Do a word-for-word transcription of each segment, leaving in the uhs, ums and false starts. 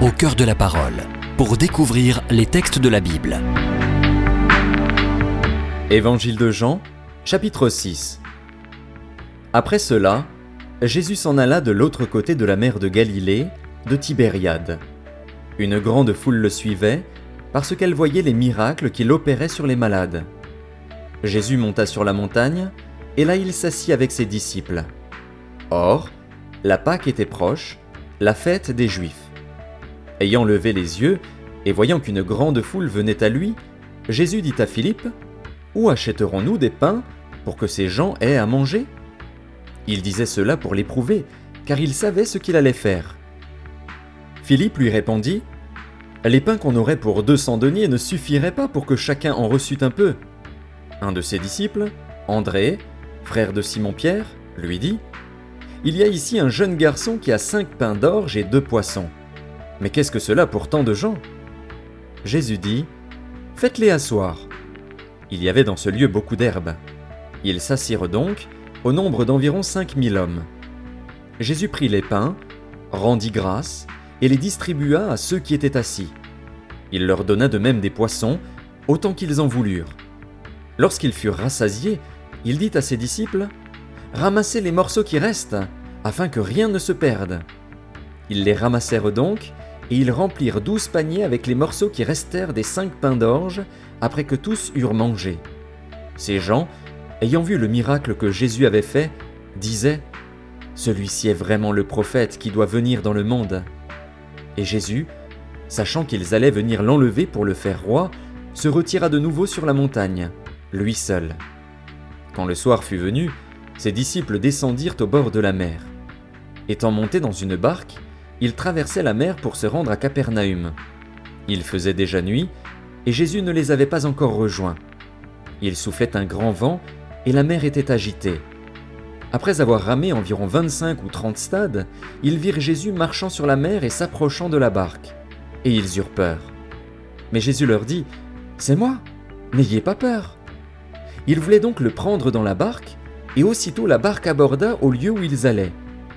au cœur de la parole, pour découvrir les textes de la Bible. Évangile de Jean, chapitre six. Après cela, Jésus s'en alla de l'autre côté de la mer de Galilée, de Tibériade. Une grande foule le suivait, parce qu'elle voyait les miracles qu'il opérait sur les malades. Jésus monta sur la montagne, et là il s'assit avec ses disciples. Or, la Pâque était proche, la fête des Juifs. Ayant levé les yeux, et voyant qu'une grande foule venait à lui, Jésus dit à Philippe : « Où achèterons-nous des pains pour que ces gens aient à manger ?» Il disait cela pour l'éprouver, car il savait ce qu'il allait faire. Philippe lui répondit : « Les pains qu'on aurait pour deux cents deniers ne suffiraient pas pour que chacun en reçût un peu. » Un de ses disciples, André, frère de Simon-Pierre, lui dit : « Il y a ici un jeune garçon qui a cinq pains d'orge et deux poissons. Mais qu'est-ce que cela pour tant de gens ?» Jésus dit : « Faites-les asseoir. » Il y avait dans ce lieu beaucoup d'herbe. Ils s'assirent donc, au nombre d'environ cinq mille hommes. Jésus prit les pains, rendit grâce, et les distribua à ceux qui étaient assis. Il leur donna de même des poissons, autant qu'ils en voulurent. Lorsqu'ils furent rassasiés, il dit à ses disciples : « Ramassez les morceaux qui restent, afin que rien ne se perde. » Ils les ramassèrent donc, et ils remplirent douze paniers avec les morceaux qui restèrent des cinq pains d'orge, après que tous eurent mangé. Ces gens, ayant vu le miracle que Jésus avait fait, disaient : « Celui-ci est vraiment le prophète qui doit venir dans le monde. » Et Jésus, sachant qu'ils allaient venir l'enlever pour le faire roi, se retira de nouveau sur la montagne, lui seul. Quand le soir fut venu, ses disciples descendirent au bord de la mer. Étant montés dans une barque, ils traversaient la mer pour se rendre à Capernaüm. Il faisait déjà nuit, et Jésus ne les avait pas encore rejoints. Il soufflait un grand vent, et la mer était agitée. Après avoir ramé environ vingt-cinq ou trente stades, ils virent Jésus marchant sur la mer et s'approchant de la barque. Et ils eurent peur. Mais Jésus leur dit : « C'est moi, n'ayez pas peur. » Ils voulaient donc le prendre dans la barque, et aussitôt la barque aborda au lieu où ils allaient.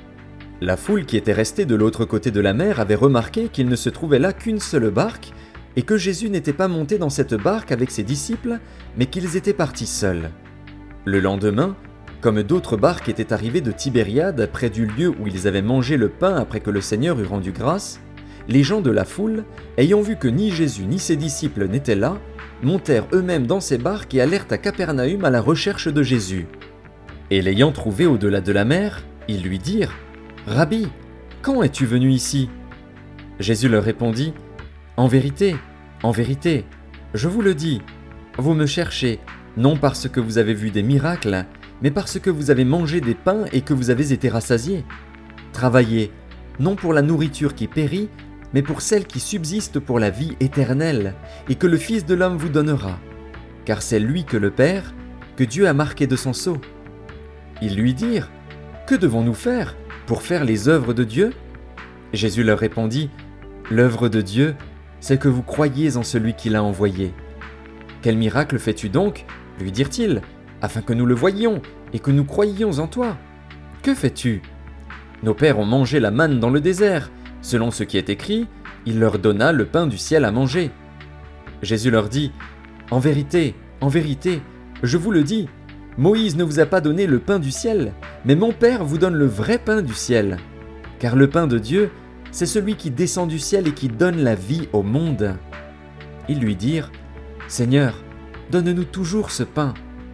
La foule qui était restée de l'autre côté de la mer avait remarqué qu'il ne se trouvait là qu'une seule barque, et que Jésus n'était pas monté dans cette barque avec ses disciples, mais qu'ils étaient partis seuls. Le lendemain, comme d'autres barques étaient arrivées de Tibériade près du lieu où ils avaient mangé le pain après que le Seigneur eut rendu grâce, les gens de la foule, ayant vu que ni Jésus ni ses disciples n'étaient là, montèrent eux-mêmes dans ces barques et allèrent à Capernaüm à la recherche de Jésus. Et l'ayant trouvé au-delà de la mer, ils lui dirent : « Rabbi, quand es-tu venu ici ?» Jésus leur répondit : « En vérité, en vérité, je vous le dis, vous me cherchez, non parce que vous avez vu des miracles, mais parce que vous avez mangé des pains et que vous avez été rassasiés. Travaillez, non pour la nourriture qui périt, mais pour celle qui subsiste pour la vie éternelle, et que le Fils de l'homme vous donnera. Car c'est lui que le Père, que Dieu a marqué de son sceau. » Ils lui dirent : « Que devons-nous faire pour faire les œuvres de Dieu ?» Jésus leur répondit : « L'œuvre de Dieu, c'est que vous croyiez en celui qui l'a envoyé. » « Quel miracle fais-tu donc, lui dirent-ils, afin que nous le voyions et que nous croyions en toi ? Que fais-tu ? Nos pères ont mangé la manne dans le désert. Selon ce qui est écrit, il leur donna le pain du ciel à manger. » Jésus leur dit : « En vérité, en vérité, je vous le dis, Moïse ne vous a pas donné le pain du ciel, mais mon Père vous donne le vrai pain du ciel. Car le pain de Dieu, c'est celui qui descend du ciel et qui donne la vie au monde. » Ils lui dirent : « Seigneur, donne-nous toujours ce pain. »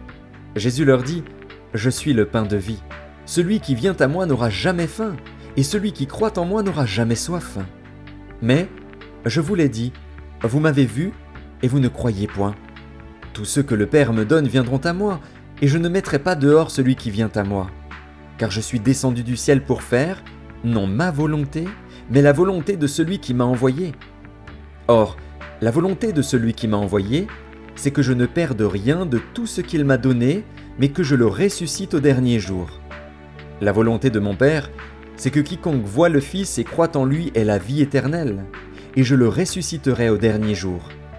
Jésus leur dit : « Je suis le pain de vie. Celui qui vient à moi n'aura jamais faim, et celui qui croit en moi n'aura jamais soif. Mais, je vous l'ai dit, vous m'avez vu, et vous ne croyez point. Tous ceux que le Père me donne viendront à moi, et je ne mettrai pas dehors celui qui vient à moi. Car je suis descendu du ciel pour faire, non ma volonté, mais la volonté de celui qui m'a envoyé. Or, la volonté de celui qui m'a envoyé, c'est que je ne perde rien de tout ce qu'il m'a donné, mais que je le ressuscite au dernier jour. La volonté de mon Père, c'est que quiconque voit le Fils et croit en lui ait la vie éternelle, et je le ressusciterai au dernier jour. »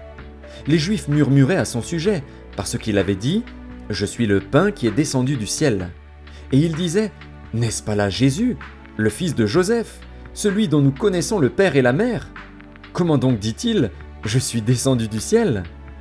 Les Juifs murmuraient à son sujet, parce qu'il avait dit : « Je suis le pain qui est descendu du ciel. » Et ils disaient : « N'est-ce pas là Jésus, le fils de Joseph ? celui dont nous connaissons le Père et la Mère. Comment donc dit-il, je suis descendu du ciel ?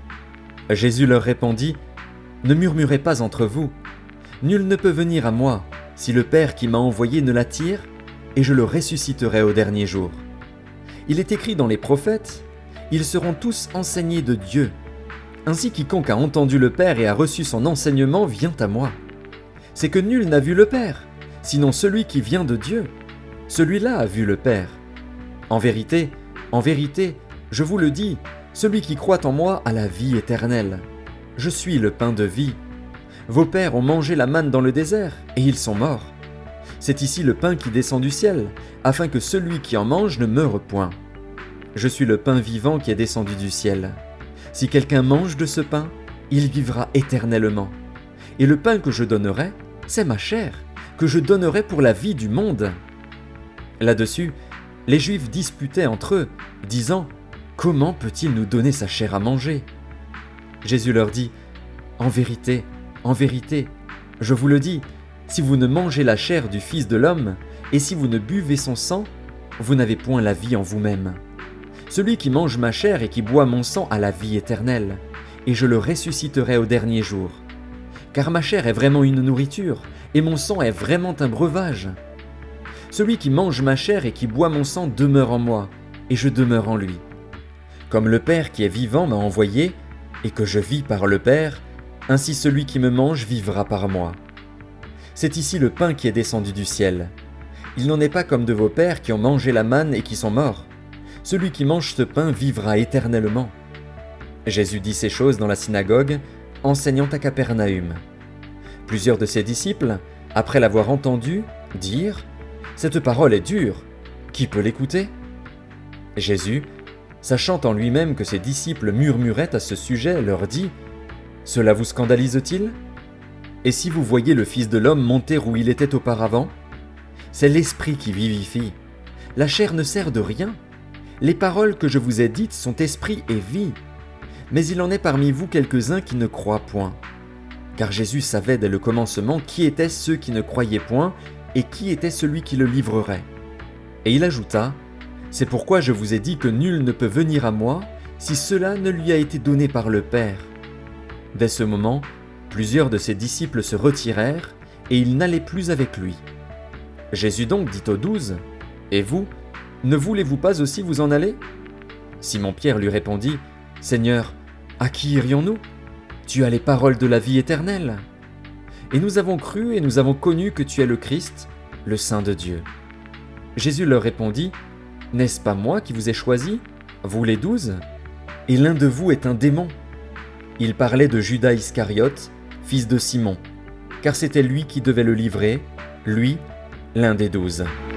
Jésus leur répondit, ne murmurez pas entre vous. Nul ne peut venir à moi, si le Père qui m'a envoyé ne l'attire, et je le ressusciterai au dernier jour. Il est écrit dans les prophètes, ils seront tous enseignés de Dieu. Ainsi quiconque a entendu le Père et a reçu son enseignement vient à moi. C'est que nul n'a vu le Père, sinon celui qui vient de Dieu. Celui-là a vu le Père. En vérité, en vérité, je vous le dis, celui qui croit en moi a la vie éternelle. Je suis le pain de vie. Vos pères ont mangé la manne dans le désert, et ils sont morts. C'est ici le pain qui descend du ciel, afin que celui qui en mange ne meure point. Je suis le pain vivant qui est descendu du ciel. Si quelqu'un mange de ce pain, il vivra éternellement. Et le pain que je donnerai, c'est ma chair, que je donnerai pour la vie du monde. Là-dessus, les Juifs disputaient entre eux, disant « Comment peut-il nous donner sa chair à manger ?» Jésus leur dit « En vérité, en vérité, je vous le dis, si vous ne mangez la chair du Fils de l'homme, et si vous ne buvez son sang, vous n'avez point la vie en vous-même. Celui qui mange ma chair et qui boit mon sang a la vie éternelle, et je le ressusciterai au dernier jour. Car ma chair est vraiment une nourriture, et mon sang est vraiment un breuvage. Celui qui mange ma chair et qui boit mon sang demeure en moi, et je demeure en lui. Comme le Père qui est vivant m'a envoyé, et que je vis par le Père, ainsi celui qui me mange vivra par moi. C'est ici le pain qui est descendu du ciel. Il n'en est pas comme de vos pères qui ont mangé la manne et qui sont morts. Celui qui mange ce pain vivra éternellement. » Jésus dit ces choses dans la synagogue, enseignant à Capernaüm. Plusieurs de ses disciples, après l'avoir entendu, dirent « Cette parole est dure, qui peut l'écouter ?» Jésus, sachant en lui-même que ses disciples murmuraient à ce sujet, leur dit « Cela vous scandalise-t-il ? Et si vous voyez le Fils de l'homme monter où il était auparavant ? C'est l'Esprit qui vivifie. La chair ne sert de rien. Les paroles que je vous ai dites sont esprit et vie. Mais il en est parmi vous quelques-uns qui ne croient point. » Car Jésus savait dès le commencement qui étaient ceux qui ne croyaient point et qui était celui qui le livrerait. Et il ajouta, « C'est pourquoi je vous ai dit que nul ne peut venir à moi si cela ne lui a été donné par le Père. » Dès ce moment, plusieurs de ses disciples se retirèrent et ils n'allaient plus avec lui. Jésus donc dit aux douze, « Et vous, ne voulez-vous pas aussi vous en aller ?» Simon-Pierre lui répondit, « Seigneur, à qui irions-nous ? Tu as les paroles de la vie éternelle. Et nous avons cru et nous avons connu que tu es le Christ, le Saint de Dieu. » Jésus leur répondit, « N'est-ce pas moi qui vous ai choisis, vous les douze ? Et l'un de vous est un démon. » Il parlait de Judas Iscariote, fils de Simon, car c'était lui qui devait le livrer, lui, l'un des douze.